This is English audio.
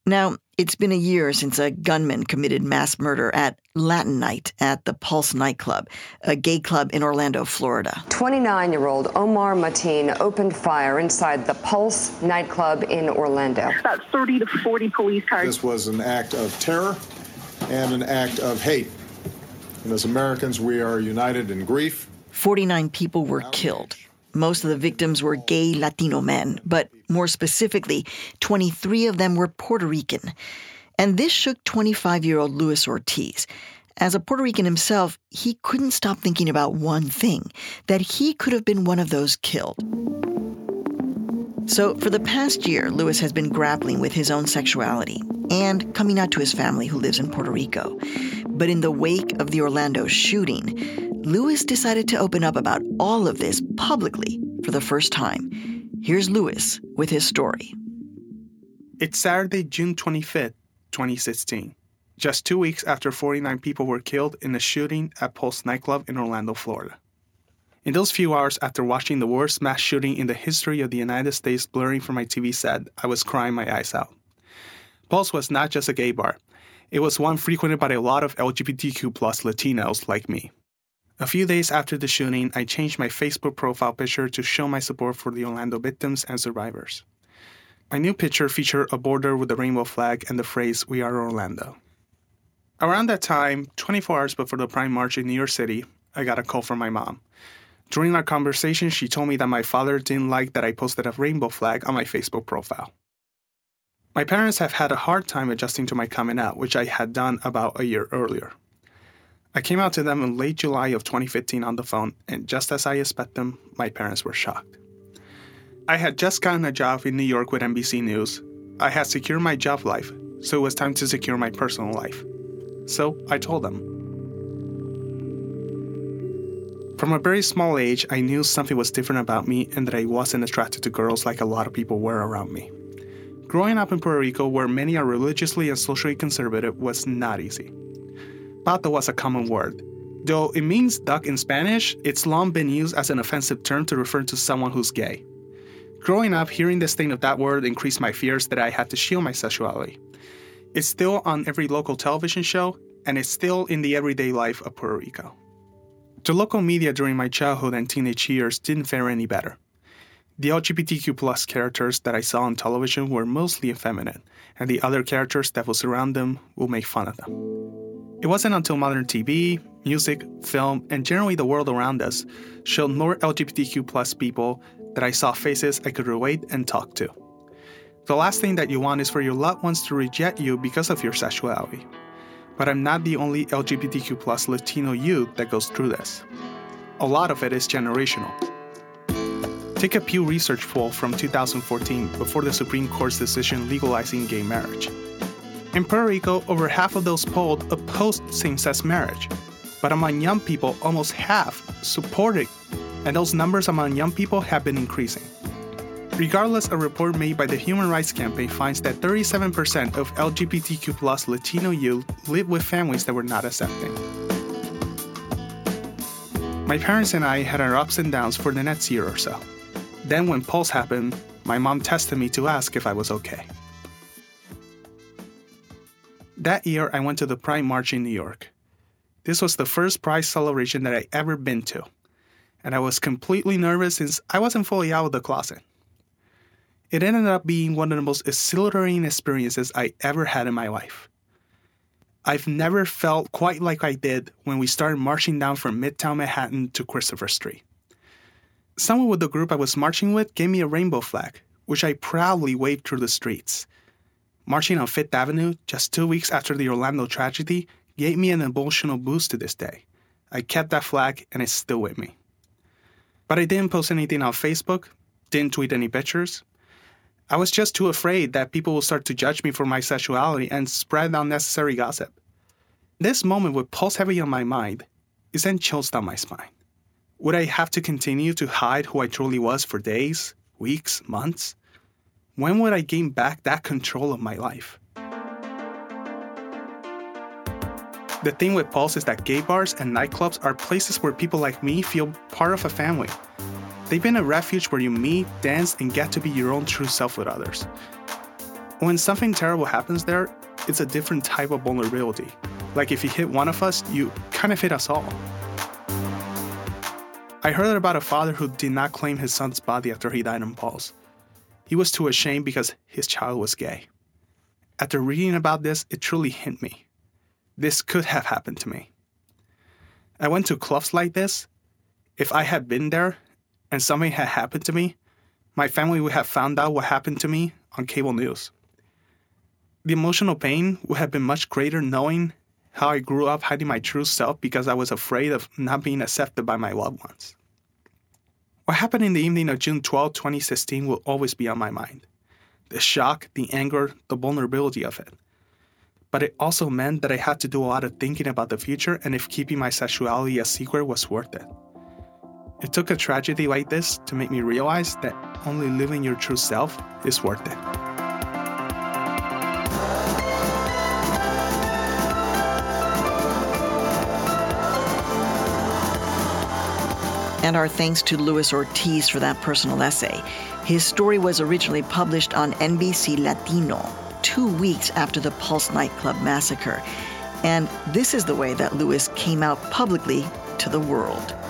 Now, it's been a year since a gunman committed mass murder at Latin Night at the Pulse nightclub, a gay club in Orlando, Florida. 29-year-old Omar Mateen opened fire inside the Pulse nightclub in Orlando. About 30 to 40 police cars. This was an act of terror and an act of hate. And as Americans, we are united in grief. 49 people were killed. Most of the victims were gay Latino men, but more specifically, 23 of them were Puerto Rican. And this shook 25-year-old Luis Ortiz. As a Puerto Rican himself, he couldn't stop thinking about one thing, that he could have been one of those killed. So for the past year, Luis has been grappling with his own sexuality and coming out to his family who lives in Puerto Rico. But in the wake of the Orlando shooting, Luis decided to open up about all of this publicly for the first time. Here's Luis with his story. It's Saturday, June 25th, 2016, just 2 weeks after 49 people were killed in a shooting at Pulse nightclub in Orlando, Florida. In those few hours after watching the worst mass shooting in the history of the United States blurring from my TV set, I was crying my eyes out. Pulse was not just a gay bar. It was one frequented by a lot of LGBTQ+ Latinos like me. A few days after the shooting, I changed my Facebook profile picture to show my support for the Orlando victims and survivors. My new picture featured a border with the rainbow flag and the phrase, "We are Orlando." Around that time, 24 hours before the Pride March in New York City, I got a call from my mom. During our conversation, she told me that my father didn't like that I posted a rainbow flag on my Facebook profile. My parents have had a hard time adjusting to my coming out, which I had done about a year earlier. I came out to them in late July of 2015 on the phone, and just as I expected them, my parents were shocked. I had just gotten a job in New York with NBC News. I had secured my job life, so it was time to secure my personal life. So I told them. From a very small age, I knew something was different about me and that I wasn't attracted to girls like a lot of people were around me. Growing up in Puerto Rico, where many are religiously and socially conservative, was not easy. Pato was a common word. Though it means duck in Spanish, it's long been used as an offensive term to refer to someone who's gay. Growing up, hearing the sting of that word increased my fears that I had to shield my sexuality. It's still on every local television show, and it's still in the everyday life of Puerto Rico. The local media during my childhood and teenage years didn't fare any better. The LGBTQ+ characters that I saw on television were mostly effeminate, and the other characters that would surround them would make fun of them. It wasn't until modern TV, music, film, and generally the world around us showed more LGBTQ+ people that I saw faces I could relate and talk to. The last thing that you want is for your loved ones to reject you because of your sexuality. But I'm not the only LGBTQ+ Latino youth that goes through this. A lot of it is generational. Take a Pew Research poll from 2014 before the Supreme Court's decision legalizing gay marriage. In Puerto Rico, over half of those polled opposed same-sex marriage. But among young people, almost half supported, and those numbers among young people have been increasing. Regardless, a report made by the Human Rights Campaign finds that 37% of LGBTQ+ Latino youth live with families that were not accepting. My parents and I had our ups and downs for the next year or so. Then when Pulse happened, my mom tested me to ask if I was okay. That year, I went to the Pride March in New York. This was the first Pride celebration that I ever been to, and I was completely nervous since I wasn't fully out of the closet. It ended up being one of the most exhilarating experiences I ever had in my life. I've never felt quite like I did when we started marching down from Midtown Manhattan to Christopher Street. Someone with the group I was marching with gave me a rainbow flag, which I proudly waved through the streets. Marching on Fifth Avenue just 2 weeks after the Orlando tragedy gave me an emotional boost to this day. I kept that flag and it's still with me. But I didn't post anything on Facebook, didn't tweet any pictures. I was just too afraid that people will start to judge me for my sexuality and spread unnecessary gossip. This moment with Pulse heavy on my mind, it sent chills down my spine. Would I have to continue to hide who I truly was for days, weeks, months? When would I gain back that control of my life? The thing with Pulse is that gay bars and nightclubs are places where people like me feel part of a family. They've been a refuge where you meet, dance, and get to be your own true self with others. When something terrible happens there, it's a different type of vulnerability. Like if you hit one of us, you kind of hit us all. I heard about a father who did not claim his son's body after he died in Pulse. He was too ashamed because his child was gay. After reading about this, it truly hit me. This could have happened to me. I went to clubs like this. If I had been there and something had happened to me, my family would have found out what happened to me on cable news. The emotional pain would have been much greater knowing how I grew up hiding my true self because I was afraid of not being accepted by my loved ones. What happened in the evening of June 12, 2016 will always be on my mind. The shock, the anger, the vulnerability of it. But it also meant that I had to do a lot of thinking about the future and if keeping my sexuality a secret was worth it. It took a tragedy like this to make me realize that only living your true self is worth it. And our thanks to Luis Ortiz for that personal essay. His story was originally published on NBC Latino 2 weeks after the Pulse nightclub massacre. And this is the way that Luis came out publicly to the world.